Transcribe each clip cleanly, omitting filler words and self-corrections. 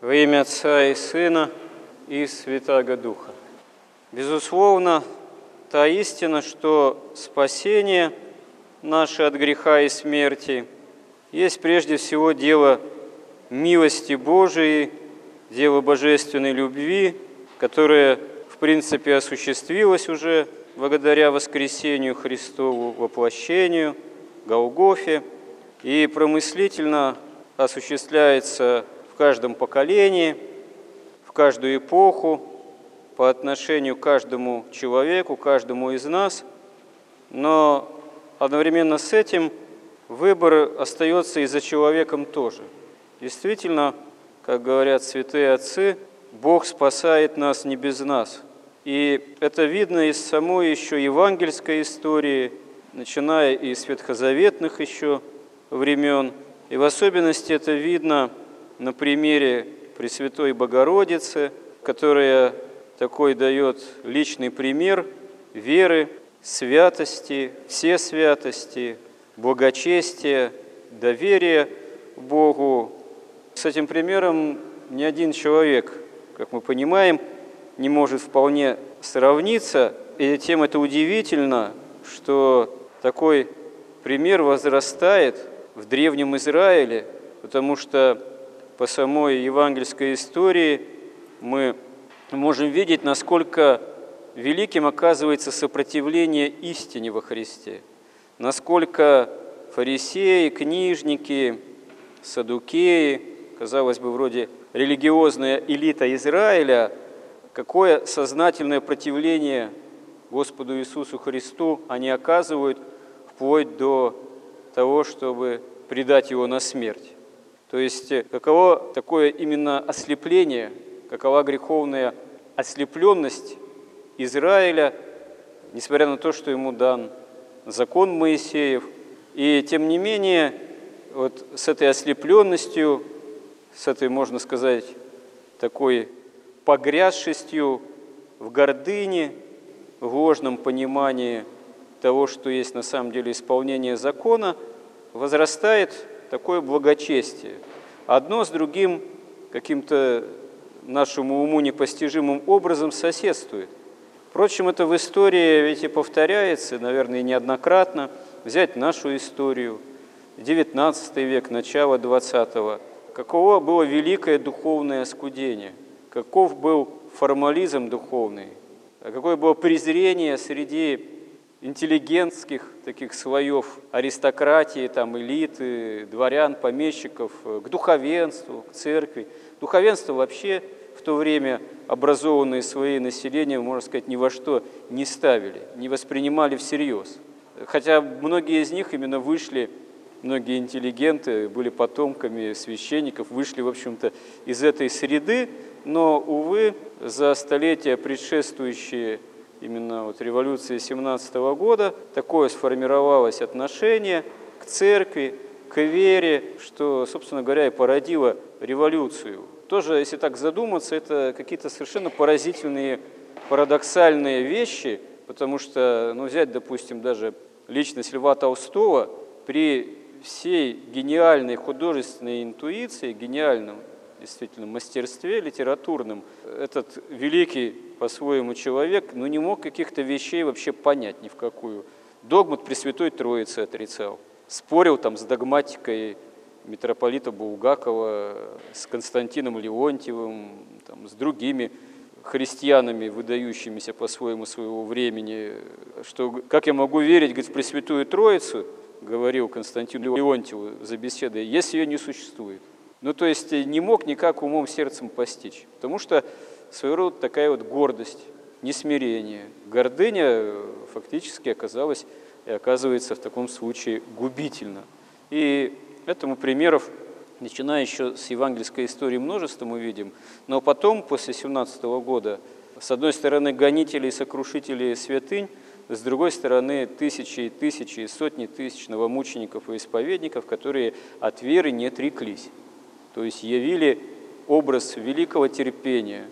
Во имя Отца и Сына и Святаго Духа. Безусловно, та истина, что спасение наше от греха и смерти есть прежде всего дело милости Божией, дело божественной любви, которое, в принципе, осуществилось уже благодаря воскресению Христову, воплощению, Голгофе, и промыслительно осуществляется в каждом поколении, в каждую эпоху, по отношению к каждому человеку, каждому из нас, но одновременно с этим выбор остается и за человеком тоже. Действительно, как говорят святые отцы, Бог спасает нас не без нас. И это видно из самой еще евангельской истории, начиная и с ветхозаветных еще времен. И в особенности это видно на примере Пресвятой Богородицы, которая такой дает личный пример веры, святости, все святости, благочестия, доверия Богу. С этим примером ни один человек, как мы понимаем, не может вполне сравниться. И тем это удивительно, что такой пример возрастает в Древнем Израиле, потому что по самой евангельской истории мы можем видеть, насколько великим оказывается сопротивление истине во Христе, насколько фарисеи, книжники, саддукеи, казалось бы, вроде религиозная элита Израиля, какое сознательное противление Господу Иисусу Христу они оказывают вплоть до того, чтобы предать Его на смерть. То есть, каково такое именно ослепление, какова греховная ослепленность Израиля, несмотря на то, что ему дан закон Моисеев. И тем не менее, вот с этой ослепленностью, с этой, можно сказать, такой погрязшестью в гордыне, в ложном понимании того, что есть на самом деле исполнение закона, возрастает такое благочестие. Одно с другим каким-то нашему уму непостижимым образом соседствует. Впрочем, это в истории ведь и повторяется, наверное, неоднократно. Взять нашу историю, XIX век, начало XX. Каково было великое духовное оскудение, каков был формализм духовный, какое было презрение среди интеллигентских таких слоев аристократии, там, элиты, дворян, помещиков, к духовенству, к церкви. Духовенство вообще в то время образованные свои населения, можно сказать, ни во что не ставили, не воспринимали всерьез. Хотя многие из них именно вышли, многие интеллигенты были потомками священников, вышли, в общем-то, из этой среды, но, увы, за столетия, предшествующие именно вот революции 17 года, такое сформировалось отношение к церкви, к вере, что, собственно говоря, и породило революцию. Тоже, если так задуматься, это какие-то совершенно поразительные, парадоксальные вещи, потому что, взять, допустим, даже личность Льва Толстого при всей гениальной художественной интуиции, гениальном действительно мастерстве литературном, этот великий по-своему человек, не мог каких-то вещей вообще понять ни в какую. Догмат Пресвятой Троицы отрицал, спорил там с догматикой митрополита Булгакова, с Константином Леонтьевым, там, с другими христианами, выдающимися по-своему своего времени, что как я могу верить, говорит, в Пресвятую Троицу, говорил Константину Леонтьеву за беседой, если ее не существует. То есть не мог никак умом, сердцем постичь, потому что своего рода такая вот гордость, несмирение. Гордыня фактически оказалась и оказывается в таком случае губительна. И этому примеров, начиная еще с евангельской истории, множество мы видим, но потом, после 17 года, с одной стороны, гонители и сокрушители святынь, с другой стороны, тысячи и тысячи, сотни тысяч новомучеников и исповедников, которые от веры не отреклись. То есть явили образ великого терпения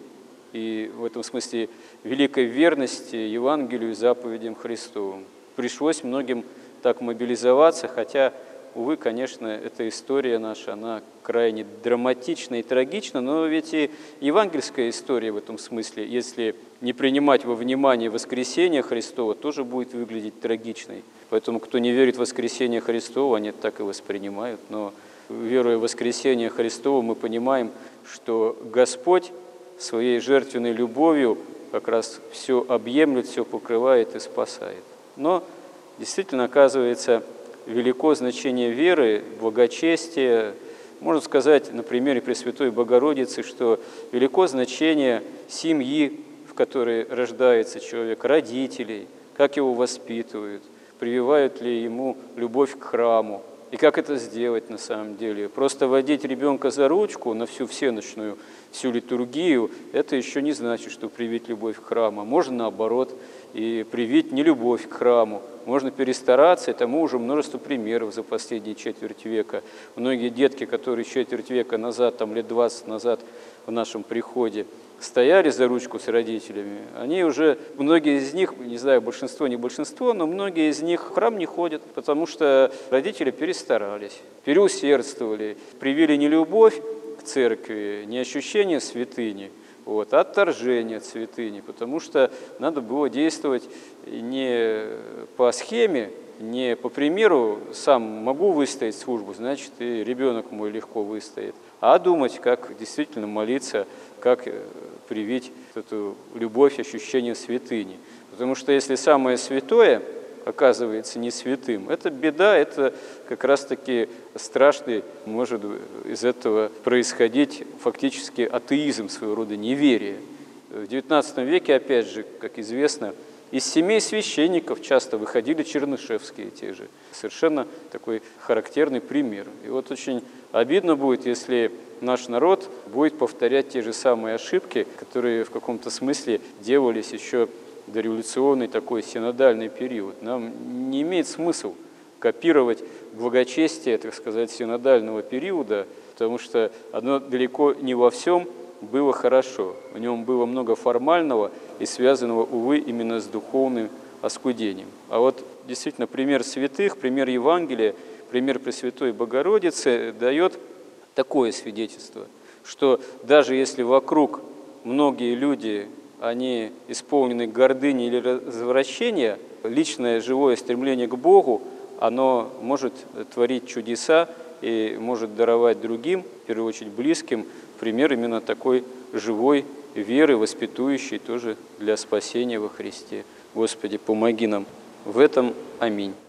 и в этом смысле великой верности Евангелию и заповедям Христовым. Пришлось многим так мобилизоваться, хотя увы, конечно, эта история наша, она крайне драматична и трагична, но ведь и евангельская история в этом смысле, если не принимать во внимание воскресение Христова, тоже будет выглядеть трагичной. Поэтому, кто не верит в воскресение Христова, они так и воспринимают. Но веруя в воскресение Христова, мы понимаем, что Господь своей жертвенной любовью как раз все объемлет, все покрывает и спасает. Но действительно, оказывается, велико значение веры, благочестия. Можно сказать на примере Пресвятой Богородицы, что велико значение семьи, в которой рождается человек, родителей, как его воспитывают, прививают ли ему любовь к храму. И как это сделать на самом деле? Просто водить ребенка за ручку на всю всеночную, всю литургию, это еще не значит, что привить любовь к храму. Можно наоборот и привить нелюбовь к храму. Можно перестараться, и тому уже множество примеров за последние четверть века. Многие детки, которые четверть века назад, там лет 20 назад в нашем приходе, стояли за ручку с родителями, они уже, многие из них, не знаю, большинство, не большинство, но многие из них в храм не ходят, потому что родители перестарались, переусердствовали, привили не любовь к церкви, не ощущение святыни, а отторжение от святыни, потому что надо было действовать не по схеме, не по примеру, сам могу выстоять службу, значит, и ребенок мой легко выстоит, а думать, как действительно молиться, как привить эту любовь, ощущение святыни. Потому что если самое святое оказывается не святым, это беда, это как раз-таки страшный, может из этого происходить фактически атеизм, своего рода неверие. В XIX веке, опять же, как известно, из семей священников часто выходили чернышевские те же. Совершенно такой характерный пример. И вот очень обидно будет, если наш народ будет повторять те же самые ошибки, которые в каком-то смысле делались еще в дореволюционный такой синодальный период. Нам не имеет смысла копировать благочестие, так сказать, синодального периода, потому что оно далеко не во всем было хорошо. В нем было много формального и связанного, увы, именно с духовным оскудением. А вот действительно пример святых, пример Евангелия, пример Пресвятой Богородицы дает такое свидетельство, что даже если вокруг многие люди, они исполнены гордыни или развращения, личное живое стремление к Богу, оно может творить чудеса и может даровать другим, в первую очередь близким, пример именно такой живой веры, воспитующей тоже для спасения во Христе. Господи, помоги нам в этом. Аминь.